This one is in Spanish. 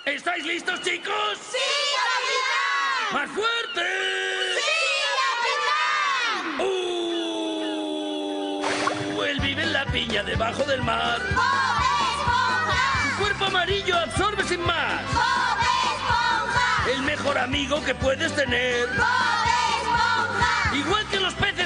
¿Estáis listos, chicos? ¡Sí, capitán! ¡Más fuerte! ¡Sí, capitán! Él vive en la piña debajo del mar. ¡Bob Esponja! Su cuerpo amarillo absorbe sin más. ¡Bob Esponja! El mejor amigo que puedes tener. ¡Bob Esponja! Igual que los peces